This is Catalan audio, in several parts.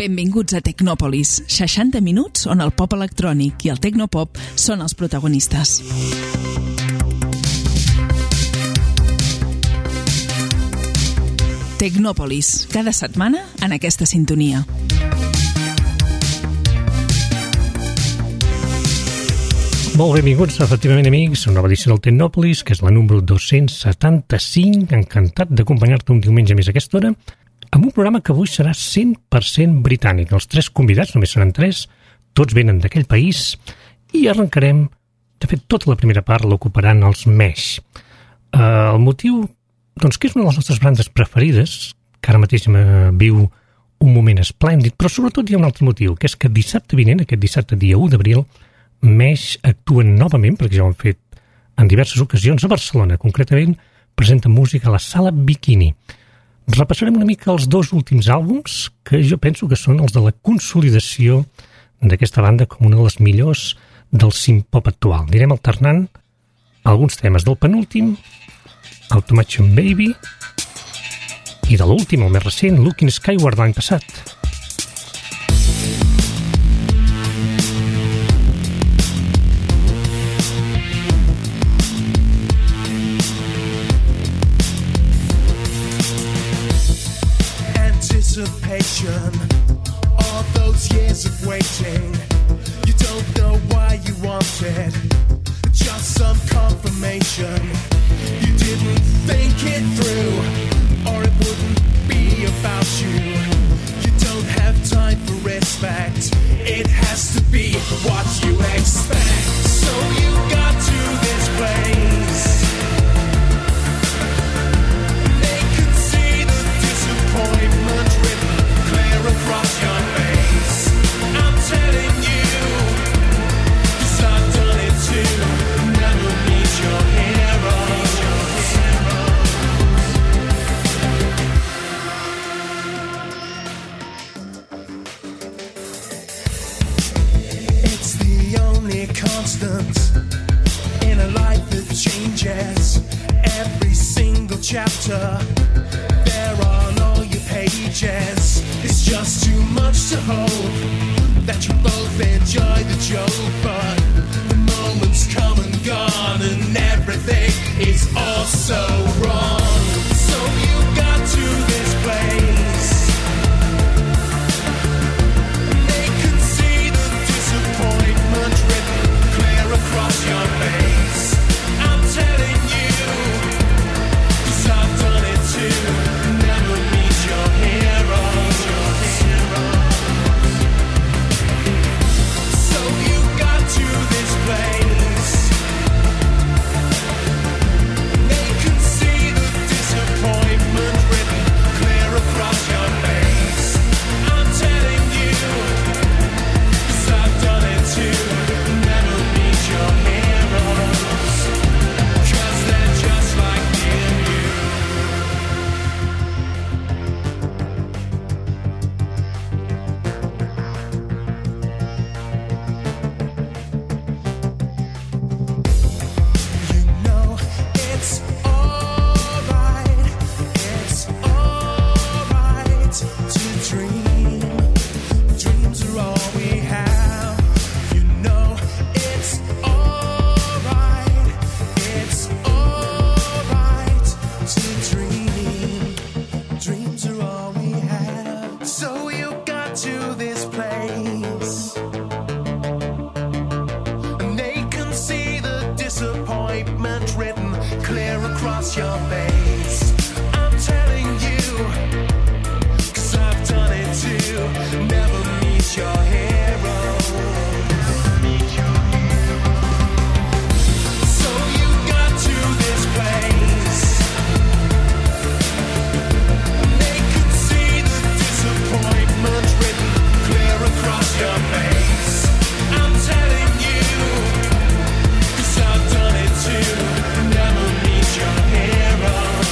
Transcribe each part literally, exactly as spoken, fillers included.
Benvinguts a Tecnòpolis, seixanta minuts on el pop electrònic i el tecnopop són els protagonistes. Tecnòpolis, cada setmana en aquesta sintonia. Molt benvinguts, efectivament, amics, a una nova edició del Tecnòpolis, que és la número dos-cents setanta-cinc. Encantat d'acompanyar-te un diumenge més a aquesta hora, amb un programa que avui serà cent per cent britànic. Els tres convidats, només seran tres, tots venen d'aquell país, i arrencarem, de fet, tota la primera part l'ocuparan els Mesh. Uh, el motiu, doncs, que és una de les nostres bandes preferides, que ara mateix uh, viu un moment esplèndid, però sobretot hi ha un altre motiu, que és que dissabte vinent, aquest dissabte dia u d'abril, Mesh actuen novament, perquè ja ho han fet en diverses ocasions, a Barcelona. Concretament, presenten música a la Sala Bikini. Repassarem una mica els dos últims àlbums, que jo penso que són els de la consolidació d'aquesta banda com una de les millors del synth-pop actual. Anirem alternant alguns temes del penúltim, Automation Baby, i de l'últim, el més recent, Looking Skyward, l'any passat. All those years of waiting, you don't know why you wanted just some confirmation. You didn't think it through, or it wouldn't be about you. You don't have time for respect, it has to be what you expect. So you got to this place, they can see the disappointment written across your face. I'm telling you, 'cause I've done it too. Never meet your heroes. It's the only constant in a life that changes. Every single chapter there on all your pages. It's just too much to hope that you both enjoy the joke, but the moments come and gone and everything is all so wrong. So you got to this place, and they can see the disappointment written clear across your face. I'm telling you, 'cause I've done it too. Never meet your heroes. To this place, they can see the disappointment written clear across your face. I'm telling you, 'cause I've done it too. Never meet your heroes, 'cause they're just like me and you. Never meet your heroes.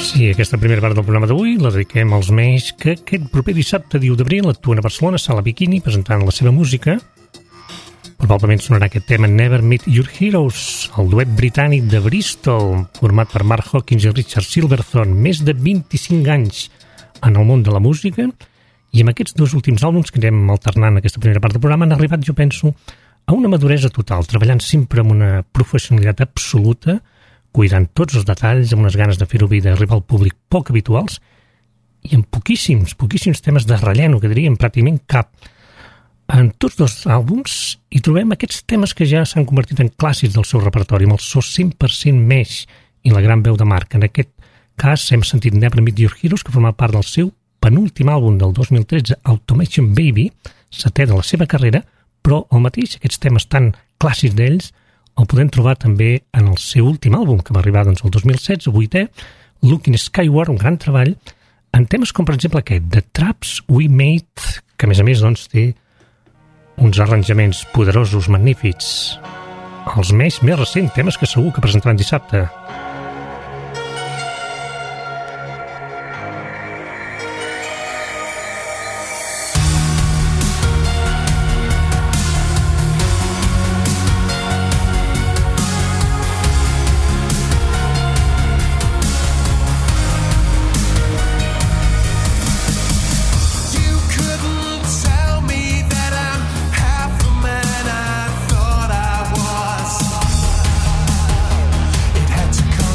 Sí, aquesta primera part del programa d'avui la dediquem als Mesh, que aquest proper dissabte, diu d'abril, actuen a Barcelona, Sala Bikini, presentant la seva música. Probablement sonarà aquest tema Never Meet Your Heroes, el duet britànic de Bristol, format per Mark Hawkins i Richard Silverthorne, més de vint-i-cinc anys en el món de la música, i amb aquests dos últims àlbums que anem alternant aquesta primera part del programa han arribat, jo penso, a una maduresa total, treballant sempre amb una professionalitat absoluta, cuidant tots els detalls, amb unes ganes de fer-ho bé i d'arribar al públic poc habituals, i amb poquíssims, poquíssims temes de relleno, que diríem pràcticament cap. En tots dos àlbums hi trobem aquests temes que ja s'han convertit en clàssics del seu repertori, amb el so cent per cent Mesh i la gran veu de Mark. En aquest cas hem sentit Never Meet Your Heroes, que forma part del seu penúltim àlbum del dos mil tretze, Automation Baby, setè de la seva carrera, però el mateix, aquests temes tan clàssics d'ells, el podem trobar també en el seu últim àlbum, que va arribar doncs, el dos mil setze, vuitè, Looking Skyward, un gran treball, en temes com, per exemple, aquest, The Traps We Made, que a més a més doncs, té uns arranjaments poderosos, magnífics. Els més més recents, temes que segur que presentaran dissabte. Come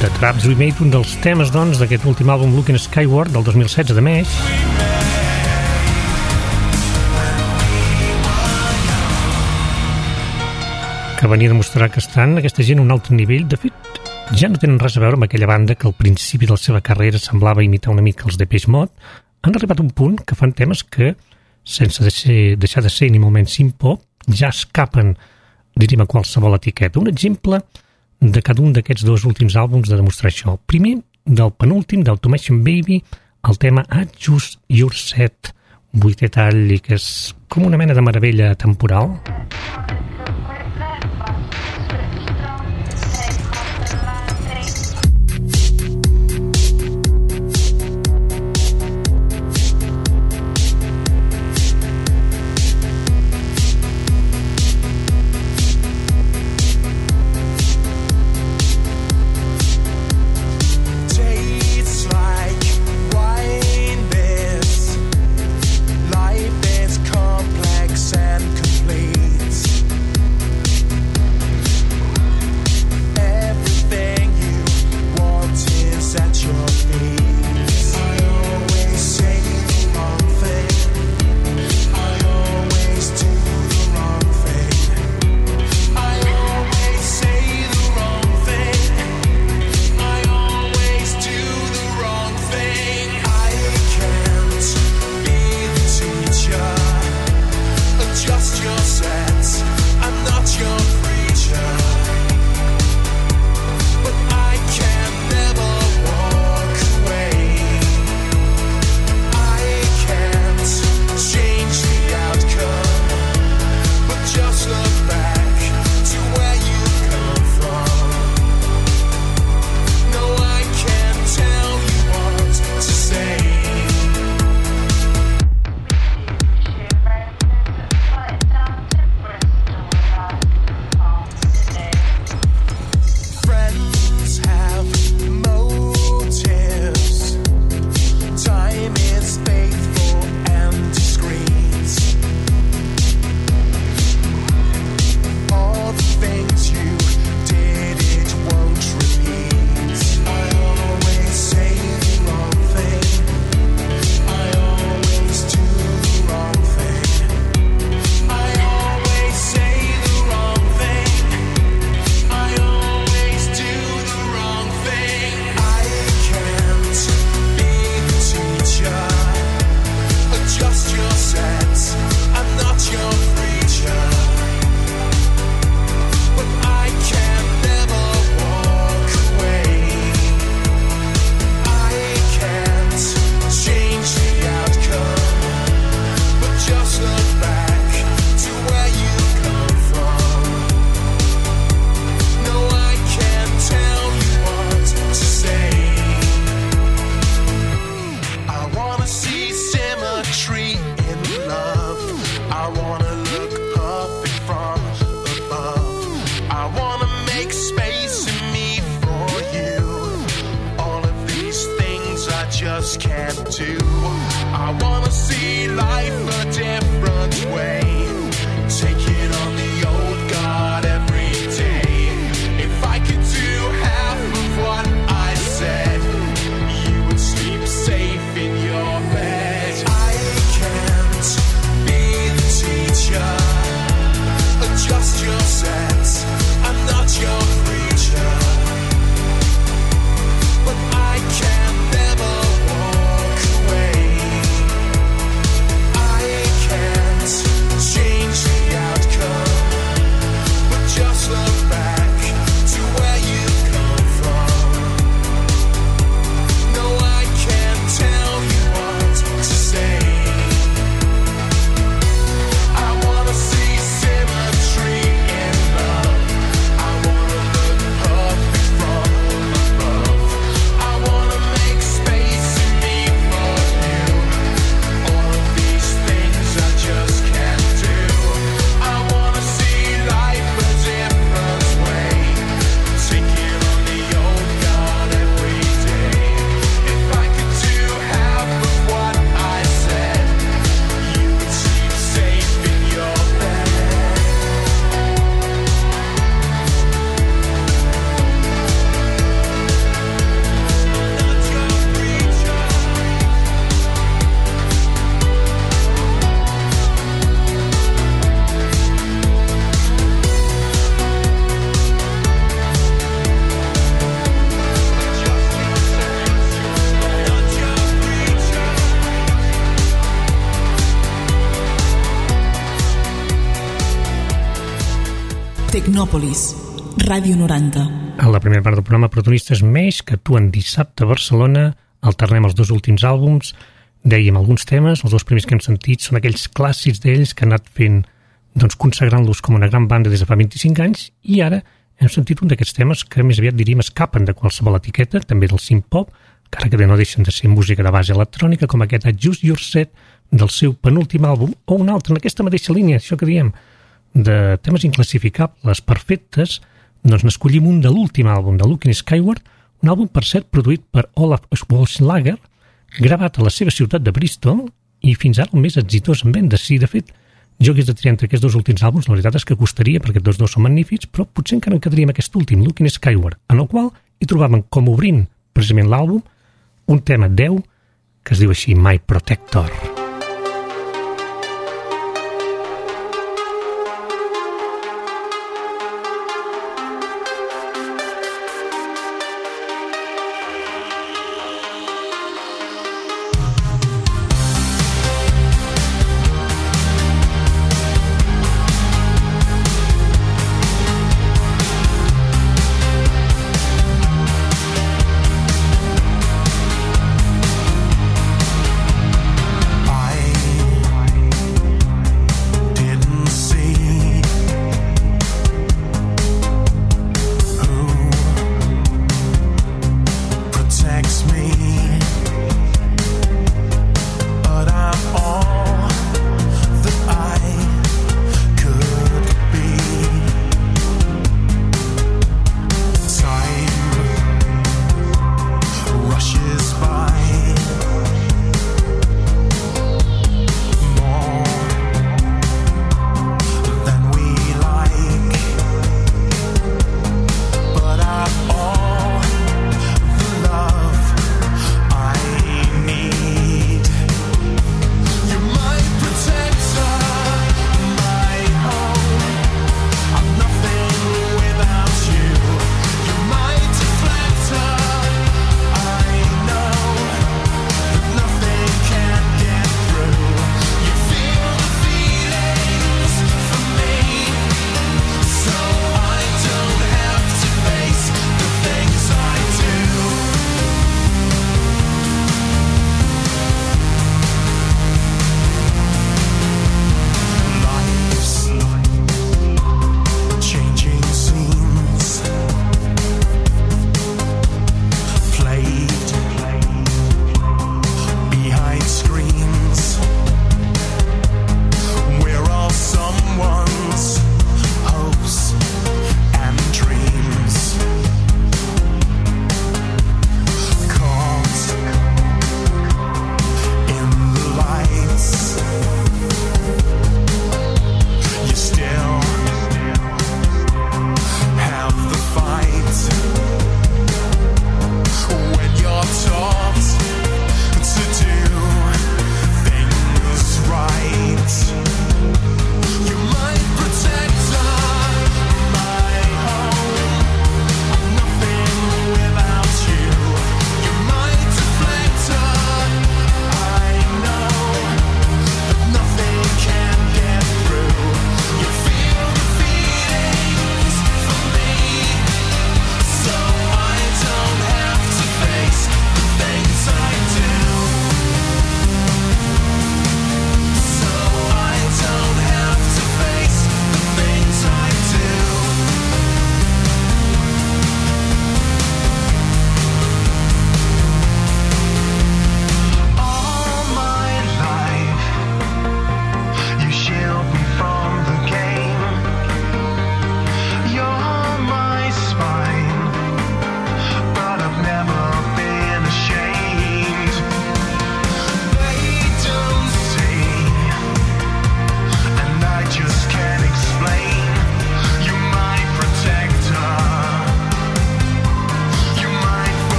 The Traps Remade, un dels temes, doncs, d'aquest últim àlbum Looking Skyward del dos mil setze, de més. Que venia a demostrar que estan aquesta gent a un altre nivell. De fet, ja no tenen res a veure amb aquella banda que al principi de la seva carrera semblava imitar una mica els Depeche Mode. Han arribat a un punt que fan temes que, sense deixar de ser ni molt menys synth-pop, ja escapen, diríem, a qualsevol etiqueta. Un exemple de cada un d'aquests dos últims àlbums de demostrar això. Primer, del penúltim, d'Automation Baby, el tema Adjust Your Set, vuitè tall, i que és com una mena de meravella temporal. just can't do. I wanna see life a different way. Take it on the old God every day. If I could do half of what I said, you would sleep safe in your bed. I can't be the teacher. Adjust your sets. I'm not your preacher. But I can never walk away. I Tecnòpolis, Ràdio noranta. A la primera part del programa, protagonistes Mesh, que actuen dissabte a Barcelona. Alternem els dos últims àlbums, dèiem alguns temes, els dos primers que hem sentit són aquells clàssics d'ells que han anat fent, doncs consagrant-los com una gran banda des de fa vint-i-cinc anys, i ara hem sentit un d'aquests temes que més aviat diríem escapen de qualsevol etiqueta, també del synth-pop, encara que no deixen de ser música de base electrònica, com aquest Adjust Your Set del seu penúltim àlbum, o un altre en aquesta mateixa línia, això que diem, de temes inclassificables perfectes. Doncs n'escollim un de l'últim àlbum, de Looking Skyward, un àlbum, per cert, produït per Olaf Schwarzenegger, gravat a la seva ciutat de Bristol, i fins ara el més exitós en vendes. Sí, de fet, jo hagués de triar entre aquests dos últims àlbums, la veritat és que costaria, perquè tots dos són magnífics, però potser encara en quedaria amb aquest últim, Looking Skyward, en el qual hi trobàvem com obrint precisament l'àlbum un tema deu que es diu així, My Protector. I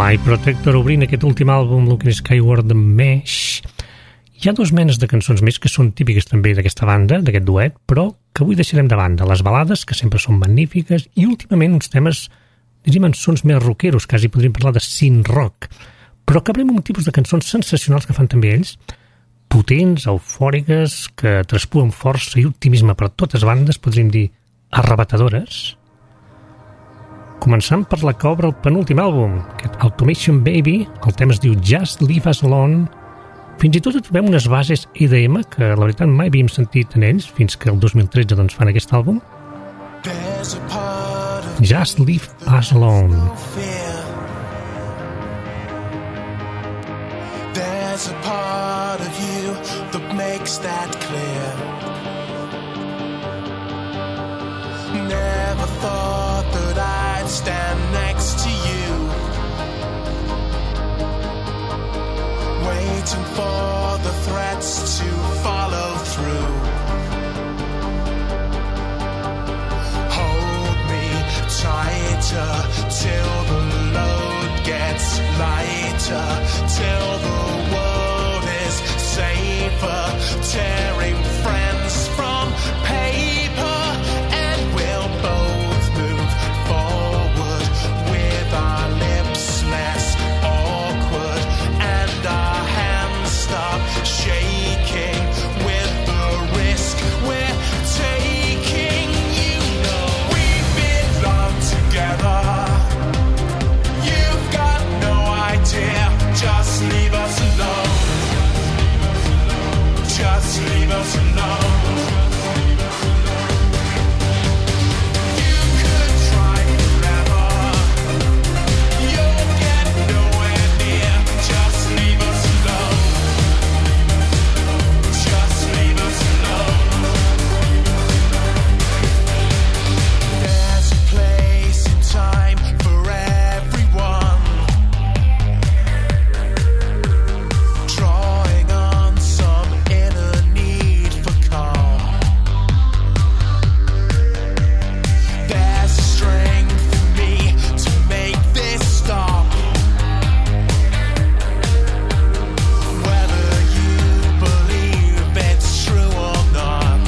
My Protector obrint aquest últim àlbum, Looking Skyward the Mesh. Hi ha dues menes de cançons més que són típiques també d'aquesta banda, d'aquest duet, però que avui deixarem de banda. Les balades, que sempre són magnífiques, i últimament uns temes, diríem, en sons més rockeros, quasi podríem parlar de synth rock, però acabarem amb un tipus de cançons sensacionals que fan també ells, potents, eufòriques, que traspuen força i optimisme per totes bandes, podríem dir arrebatadores. Començant per la que obre el penúltim àlbum, aquest Automation Baby, el tema es diu Just Leave Us Alone. Fins i tot trobem unes bases E D M que la veritat mai havíem sentit en ells, fins que el dos mil tretze doncs, fan aquest àlbum. Just Leave Us Alone. There's a part of you that makes that clear. Never thought that I'd stand next to you, waiting for the threats to follow through. Hold me tighter till the load gets lighter, till the world is safer, tearing friends from paper, and we'll both move forward with our lips less awkward and our hands stop shaking with the risk we're taking. You know we belong together. You've got no idea. Just leave us alone. Just leave us alone. You could try forever. You'll get nowhere near. Just leave us alone. Just leave us alone. There's a place in time for everyone, drawing on some inner need for calm. There's strength in me to make this stop. Whether you believe it's true or not,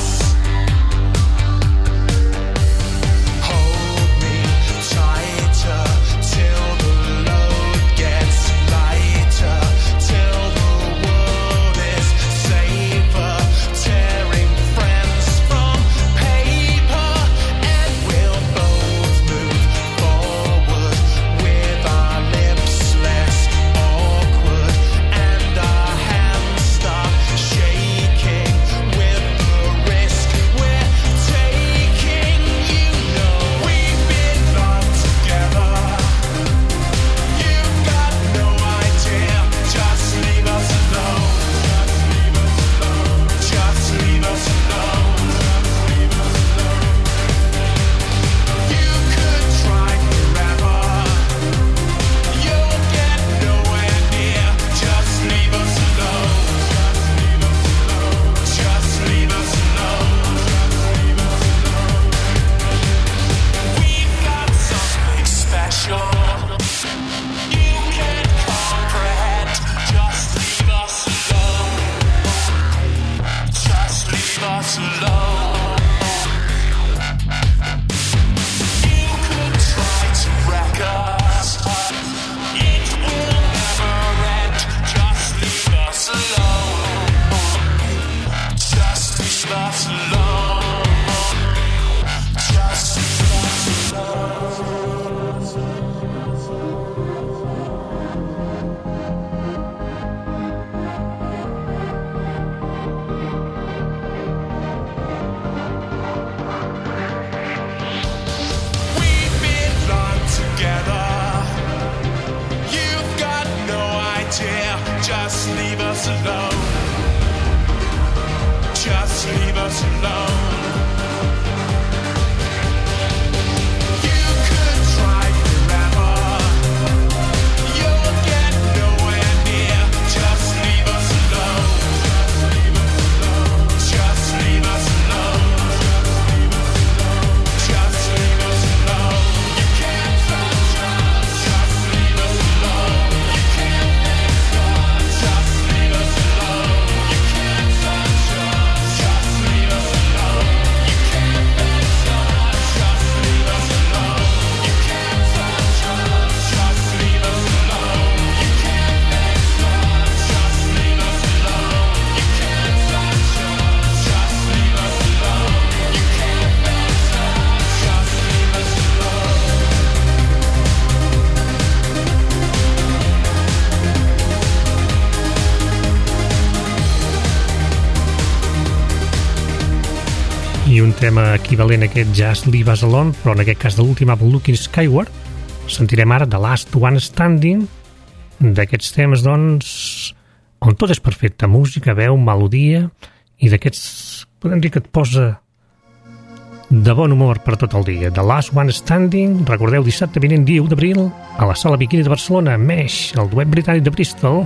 hold me tighter till the load gets lighter, till the world is safer, tearing friends from paper, and we'll both move forward with our lips less awkward and our hands stop shaking with the risk we're taking. You know we belong together. You've got no idea. Just leave us alone. Just leave us alone. You could try forever. You'll get nowhere near. Just leave us alone. Just leave us alone. We've got something special you can't comprehend. Just leave us alone. Just leave us alone. You could try to wreck us. It will never end. Just leave us alone. Just leave us alone. Just leave us alone. We belong together. You've got no idea. Just leave us alone. Just leave us alone. You could try forever. You'll get nowhere near. Just leave us alone. Just leave us alone. Just leave us alone. You can't touch us. Just leave us alone. I un tema equivalent a aquest Just Leave Us Alone, però en aquest cas de l'últim àlbum Looking Skyward, sentirem ara The Last One Standing, d'aquests temes, doncs, on tot és perfecte, música, veu, melodia, i d'aquests, podem dir que et posa de bon humor per tot el dia. The Last One Standing, recordeu, dissabte vinent, dia u d'abril, a la Sala Bikini de Barcelona, Mesh, el duet britànic de Bristol.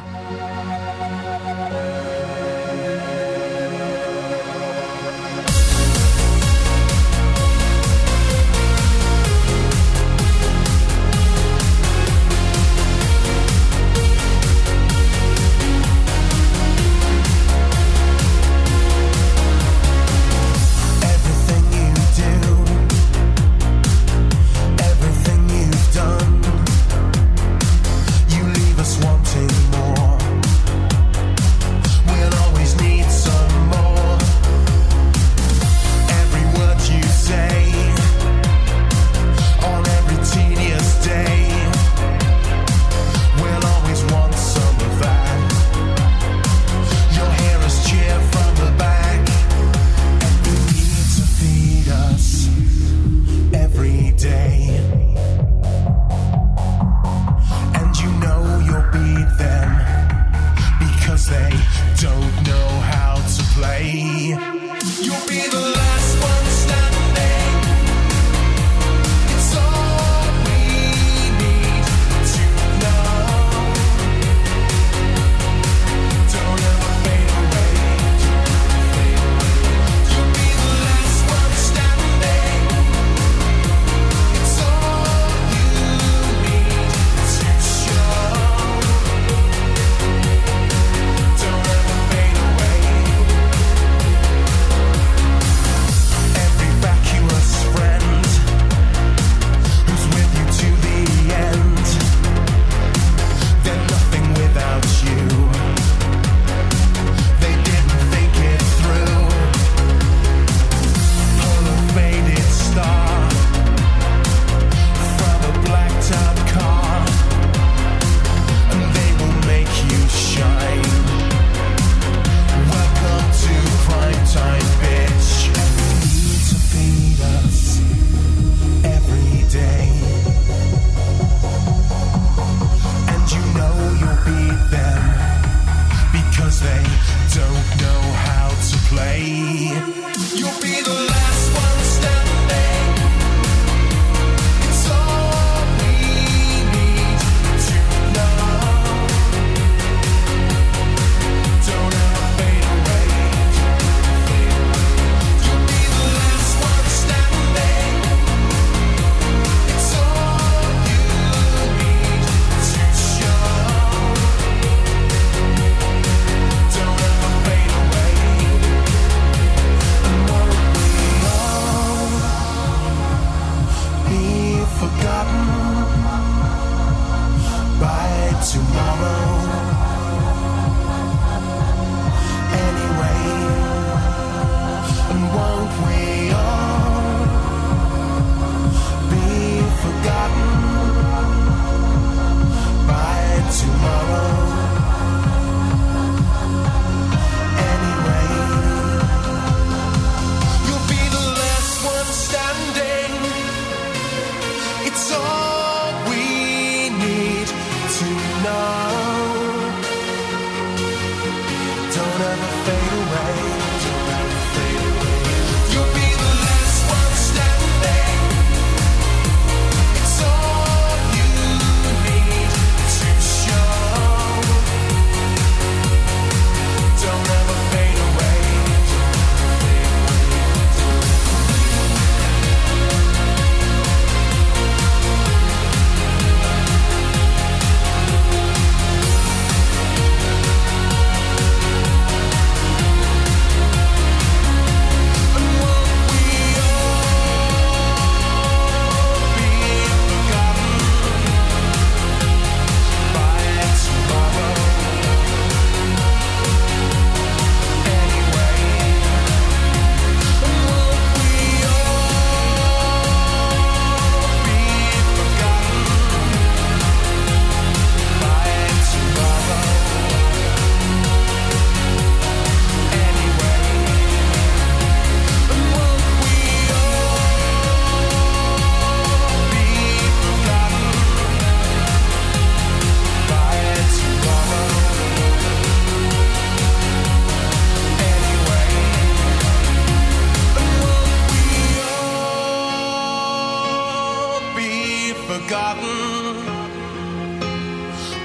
It's all we need to know.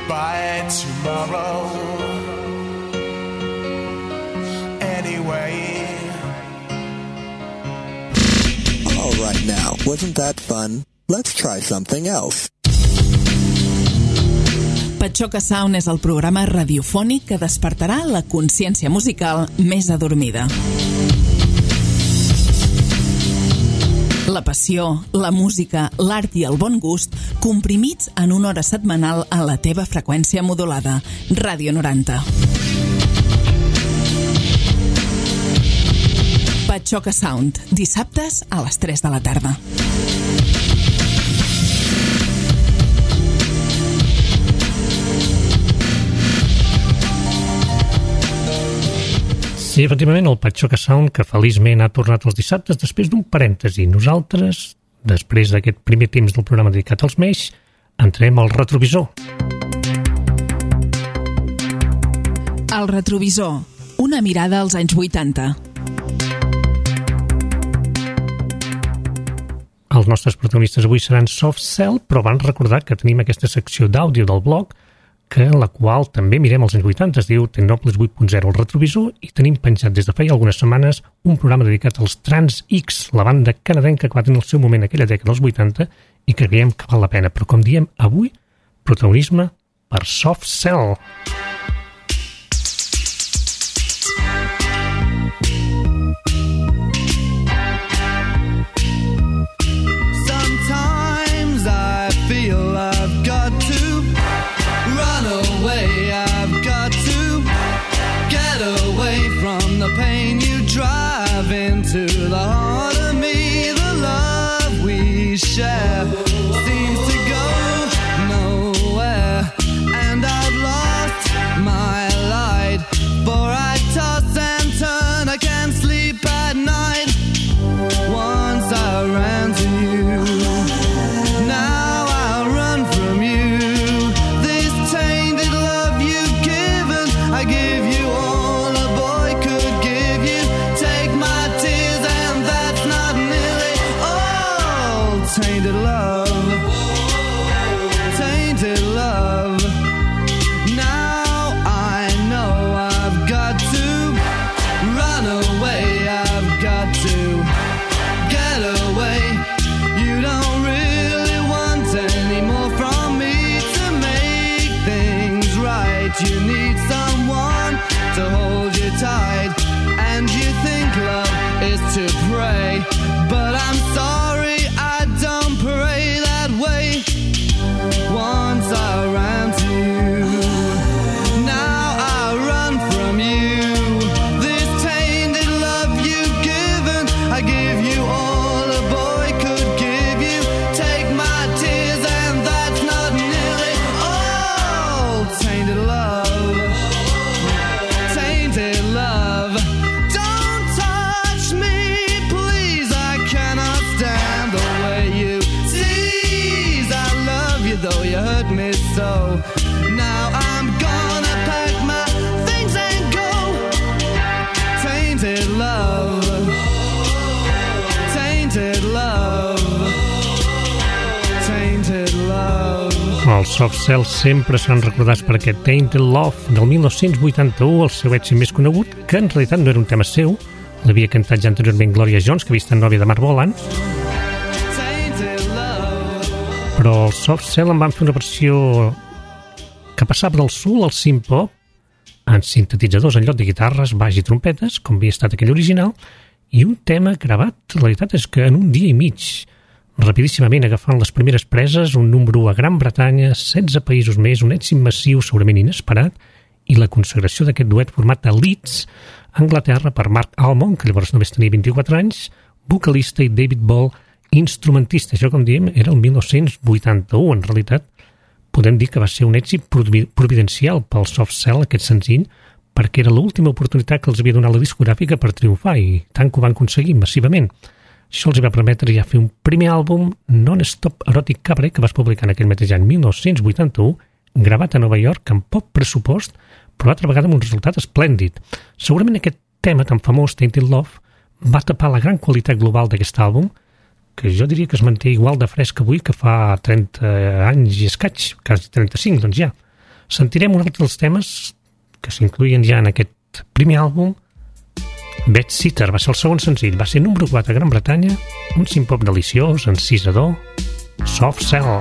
by tomorrow. Anyway. All right now, wasn't that fun? Let's try something else. Patxoca Sound és el programa radiofònic que despertarà la consciència musical més adormida. La passió, la música, l'art i el bon gust comprimits en una hora setmanal a la teva freqüència modulada. Ràdio noranta. Patxoca Sound, dissabtes a les tres de la tarda. Sí, efectivament, el Patxoca Sound, que feliçment ha tornat els dissabtes després d'un parèntesi. Nosaltres, després d'aquest primer temps del programa dedicat als Meix, entrem al retrovisor. El retrovisor, una mirada als anys vuitanta. Els nostres protagonistes avui seran Soft Cell, però van recordar que tenim aquesta secció d'àudio del blog, que en la qual també mirem els anys vuitanta, es diu Tecnòpolis vuit punt zero, el retrovisor, i tenim penjat des de feia algunes setmanes un programa dedicat als Trans X, la banda canadenca que va tenir el seu moment aquella dècada dels vuitanta i que creiem que val la pena. Però com diem, avui, protagonisme per Soft Cell. Sometimes I feel I've got to run away, I've got to get away from the pain you drive into the heart of me. The love we share seems to go nowhere, and I've lost my light, for I toss and turn, I can't sleep at night. Once I ran to you, now I'll run from you. I give you all a boy could give you. Take my tears and that's not nearly all. Tainted love, tainted love. Now I know I've got to run away, I've got to get away. You don't really want any more from me to make things right. You need someone to hold you tight, and you think love is to pray, but I'm sorry, I don't pray that way. Once I ran to you, now I run from you. This tainted love you've given, I give you all a boy could give you. Take my tears and that's not nearly all. Tainted love, tainted love. Don't touch me, please, I cannot stand the way you tease. I love you though you hurt me so. Now I'm gonna pack my things and go. Tainted love, tainted love, tainted love. Els Soft Cell sempre seran recordats per aquest Tainted Love del mil nou-cents vuitanta-u, el seu èxit més conegut, que en realitat no era un tema seu, l'havia cantat ja anteriorment Gloria Jones, que havia estat nòvia de Marc Bolan, però els Soft Cell en van fer una versió que passava del soul al synth-pop, en sintetitzadors en lloc de guitarres, baix i trompetes, com havia estat aquell original, i un tema gravat, la veritat és que en un dia i mig, rapidíssimament agafant les primeres preses, un número a Gran Bretanya, setze països més, un èxit massiu segurament inesperat, i la consagració d'aquest duet format a Leeds, Anglaterra, per Mark Almond, que llavors només tenia vint-i-quatre anys, vocalista, i David Ball, instrumentista. Això, com diem, era el mil nou-cents vuitanta-u. En realitat, podem dir que va ser un èxit providencial pel Soft Cell, aquest senzill, perquè era l'última oportunitat que els havia donat la discogràfica per triomfar, i tant que ho van aconseguir massivament. Això els va permetre ja fer un primer àlbum, Non-Stop Erotic Cabaret, que va publicar en aquell mateix any mil nou-cents vuitanta-u, gravat a Nova York amb poc pressupost, però altra vegada amb un resultat esplèndid. Segurament aquest tema tan famós, Tainted Love, va tapar la gran qualitat global d'aquest àlbum, que jo diria que es manté igual de fresc avui que fa trenta anys i escaig, quasi trenta-cinc, doncs ja. sentirem un altre dels temes que s'incluïen ja en aquest primer àlbum. Bed Sitter va ser el segon senzill, va ser número quatre a Gran Bretanya, un synth-pop deliciós, encisador, Soft Cell.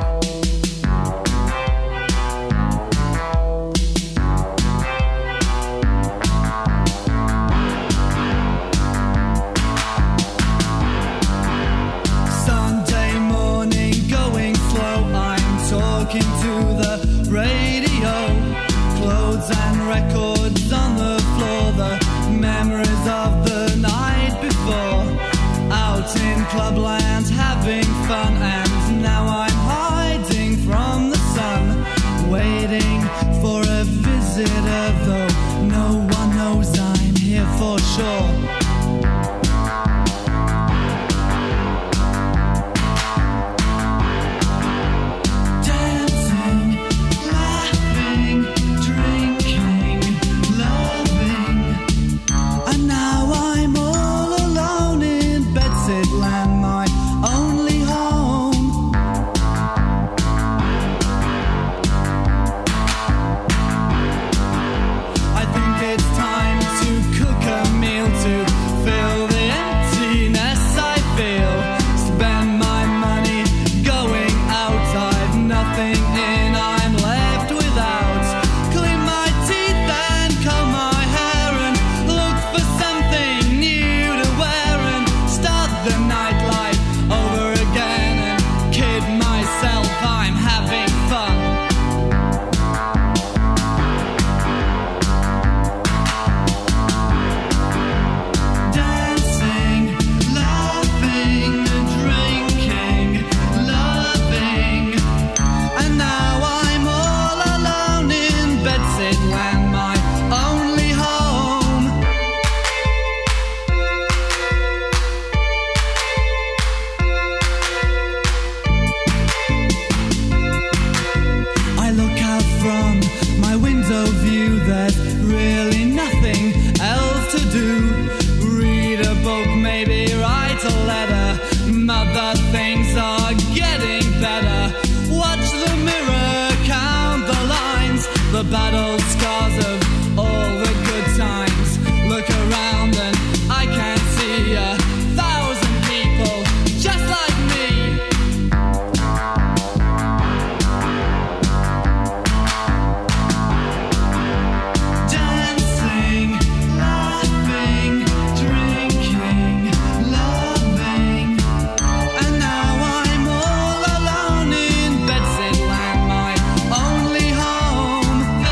Clubland having fun, and now I'm hiding from the sun, waiting for a visitor, though no one knows I'm here for sure. Dancing, laughing, drinking, loving, and now I'm all alone in Bedsidland. Battle scars of all the good times. Look around and I can see a thousand people just like me. Dancing, laughing, drinking, loving, and now I'm all alone in Bedsidland, my only home.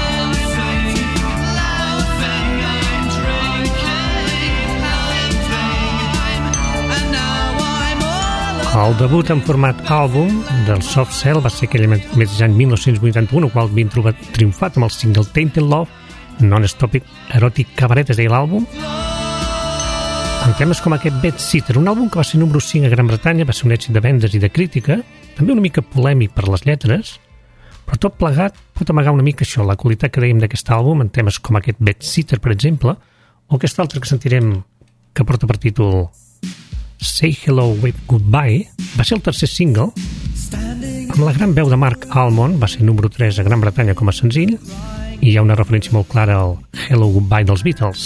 El debut en format àlbum del Soft Cell va ser aquell mes d'any mil nou-cents vuitanta-u, el qual havien trobat triomfat amb el single Tainted Love, Non-Stop Erotic Cabaret, es deia l'àlbum, amb temes com aquest Bed Sitter, un àlbum que va ser número cinc a Gran Bretanya, va ser un èxit de vendes i de crítica, també una mica polèmic per les lletres, però tot plegat pot amagar una mica això, la qualitat que dèiem d'aquest àlbum, en temes com aquest Bed Sitter, per exemple, o aquest altre que sentirem que porta per títol Say Hello, Wave Goodbye, va ser el tercer single, amb la gran veu de Mark Almond, va ser número tres a Gran Bretanya com a senzill, i hi ha una referència molt clara al Hello Goodbye dels Beatles.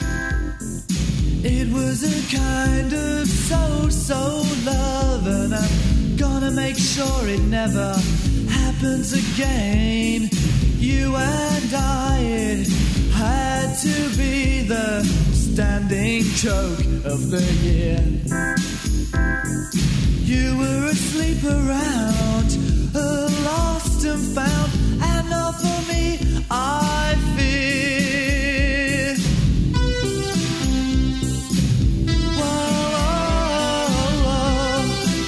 It was a kind of so-so love, and I'm gonna make sure it never happens again. You and I, it had to be the standing joke of the year. You were asleep around, uh, lost and found, and not for me, I fear. Whoa, whoa, whoa.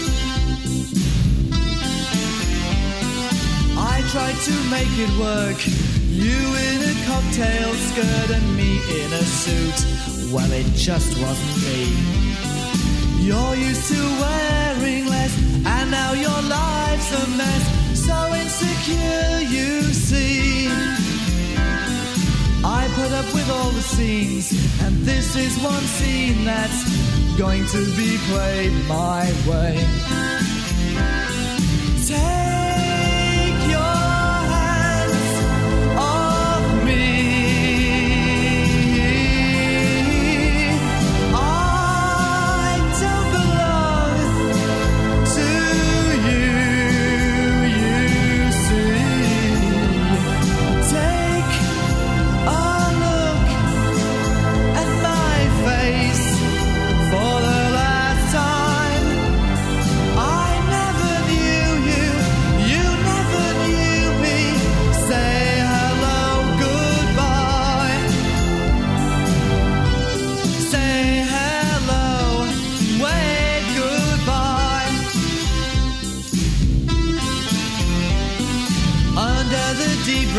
I tried to make it work, you in a cocktail skirt and me in a suit. Well, it just wasn't me. You're used to wearing less, and now your life's a mess. So insecure, you see. I put up with all the scenes, and this is one scene that's going to be played my way. Take your hands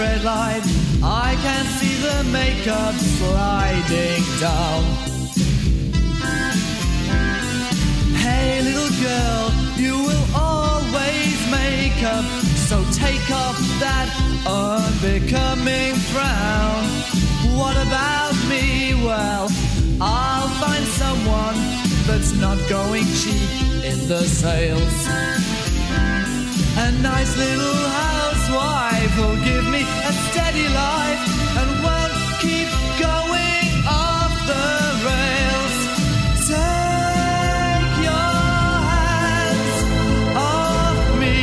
red light, I can see the makeup sliding down. Hey little girl, you will always make up, so take off that unbecoming frown. What about me? Well, I'll find someone that's not going cheap in the sales. A nice little housewife who'll give me a steady life and won't keep going off the rails. Take your hands off me.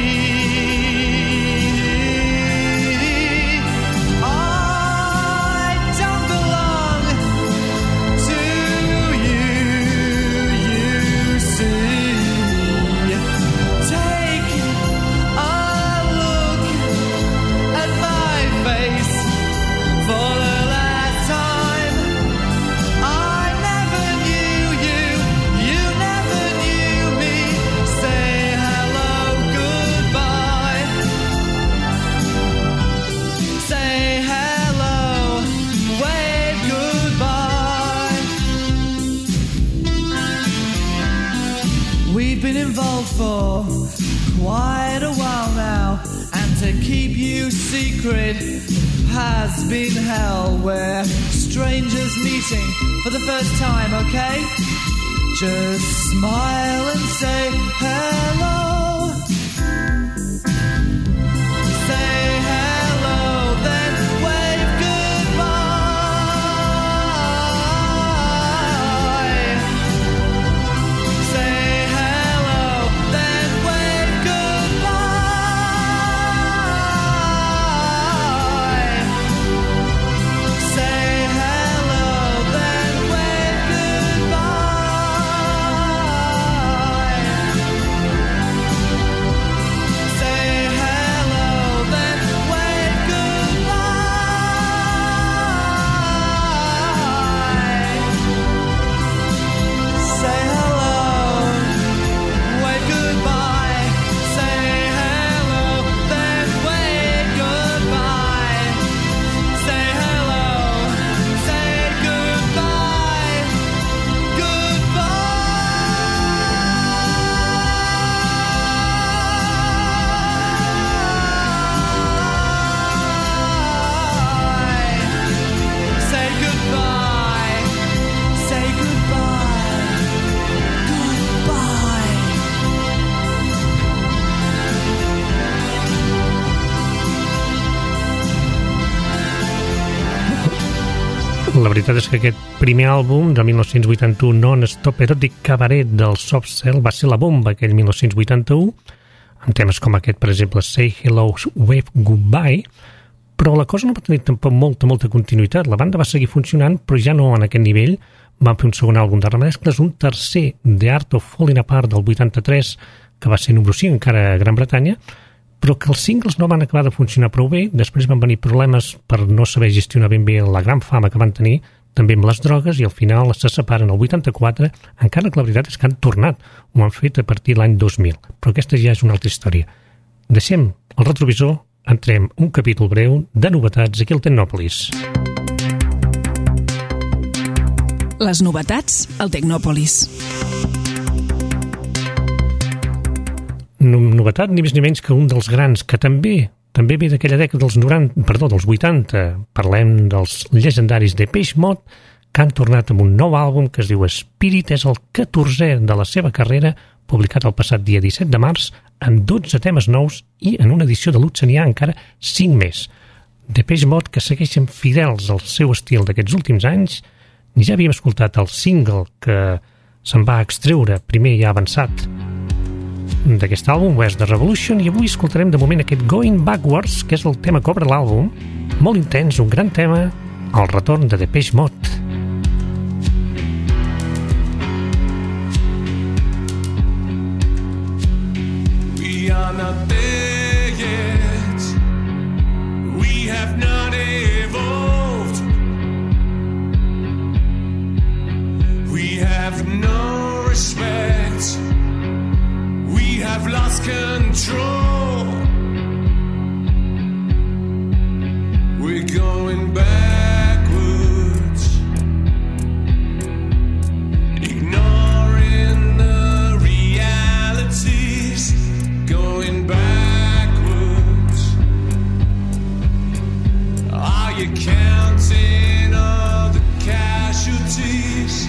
I don't belong to you, you see. Take a look at my face for the last time. I never knew you, you never knew me. Say hello, goodbye. Say hello, wave goodbye. We've been involved for quite a while now, and to keep you secret has been hell. We're strangers meeting for the first time, okay? Just smile and say hello. Say hello, then wave goodbye. Say hello, then wave goodbye. Say hello, then wave goodbye. Say hello, then wave goodbye. Say hello, wave goodbye. Say hello, then wave goodbye. Say hello, say goodbye, goodbye. Say goodbye, say goodbye, goodbye. La veritat és que aquest primer àlbum de mil nou-cents vuitanta-u, Non-Stop Erotic Cabaret del Soft Cell, va ser la bomba aquell mil nou-cents vuitanta-u, amb temes com aquest, per exemple, Say Hello, Wave Goodbye, però la cosa no va tenir tampoc molta, molta continuïtat. La banda va seguir funcionant, però ja no en aquest nivell. Van fer un segon àlbum de remescles, un tercer, The Art of Falling Apart, del vuitanta-tres, que va ser número cinc encara a Gran Bretanya, però que els singles no van acabar de funcionar prou bé. Després van venir problemes per no saber gestionar ben bé la gran fama que van tenir, també amb les drogues, i al final se separen el vuitanta-quatre, encara que la veritat és que han tornat, ho han fet a partir de l'any dos mil. Però aquesta ja és una altra història. Deixem el retrovisor, entrem un capítol breu de novetats aquí al Tecnòpolis. Les novetats al Tecnòpolis. No, novetat ni més ni menys que un dels grans, que també també ve d'aquella dècada dels noranta, perdó, dels vuitanta. Parlem dels llegendaris Depeche Mode, que han tornat amb un nou àlbum que es diu Spirit. És el catorzè de la seva carrera, publicat el passat dia disset de març, amb dotze temes nous i en una edició de luxe n'hi ha encara cinc més. Depeche Mode, que segueixen fidels al seu estil d'aquests últims anys. Ja havíem escoltat el single que se'n va extreure primer ja avançat d'aquest àlbum, Where's the Revolution, i avui escoltarem de moment aquest Going Backwards, que és el tema que obre l'àlbum, molt intens, un gran tema, el retorn de Depeche Mode. We are not there yet. We have not evolved. We have no respect. We have lost control. you're counting all the casualties.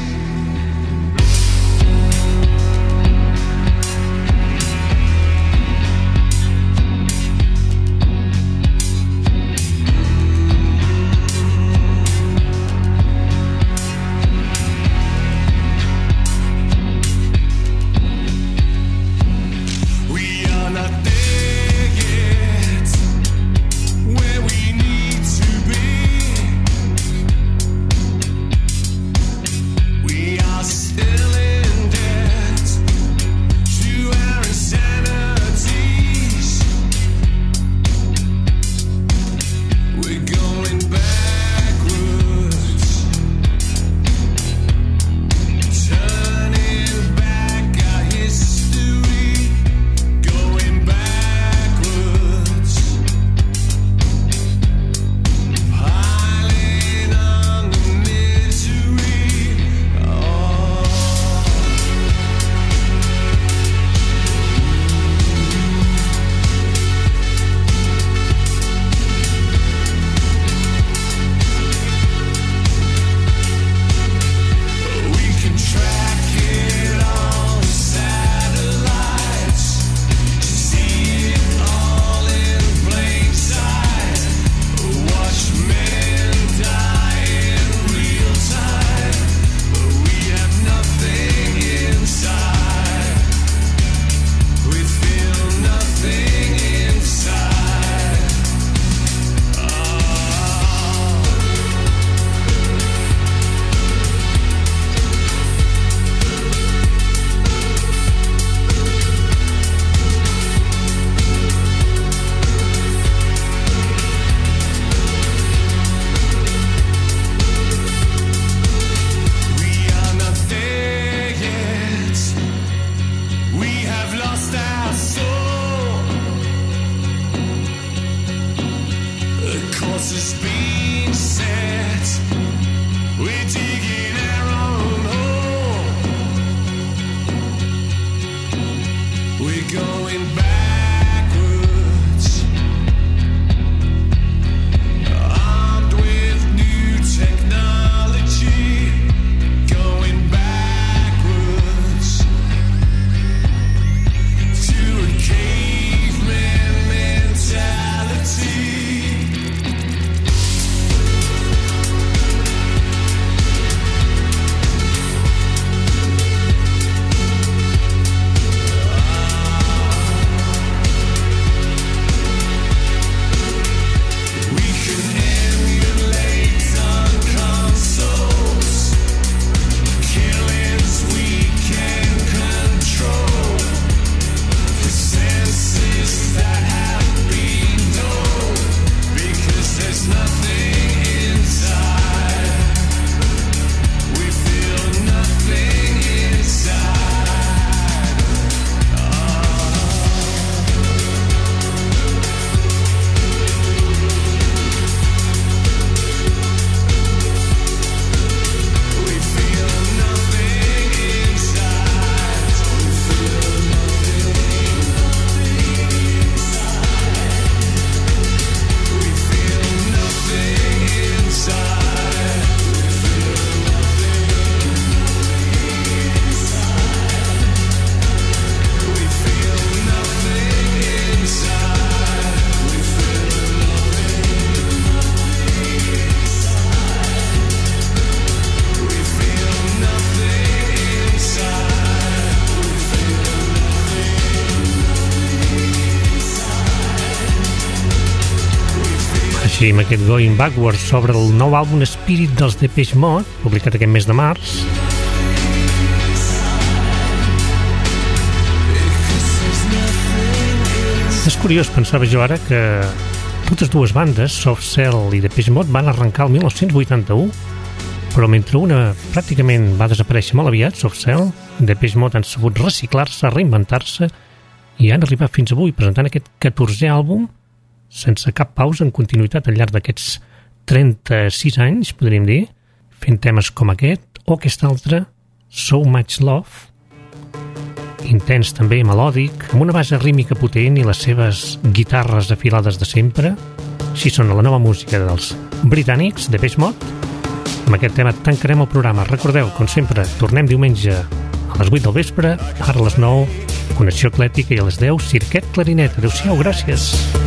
Així, amb aquest Going Backwards sobre el nou àlbum Spirit dels Depeche Mode, publicat aquest mes de març. És curiós, pensava jo ara, que totes dues bandes, Soft Cell i Depeche Mode, van arrencar el dinou vuitanta-u, però mentre una pràcticament va desaparèixer molt aviat, Soft Cell, Depeche Mode han sabut reciclar-se, reinventar-se i han arribat fins avui presentant aquest catorzè àlbum sense cap pausa, en continuïtat al llarg d'aquests trenta-sis anys, podríem dir, fent temes com aquest o aquest altre, So Much Love, intens també, melòdic, amb una base rítmica potent i les seves guitarres afilades de sempre, Si sona la nova música dels britànics, de Depeche Mode. Amb aquest tema tancarem el programa. Recordeu, com sempre, tornem diumenge a les vuit del vespre, ara a les nou, Connexió Eclèctica, i a les deu, Cirquet Clarinet. Adéu-siau, gràcies.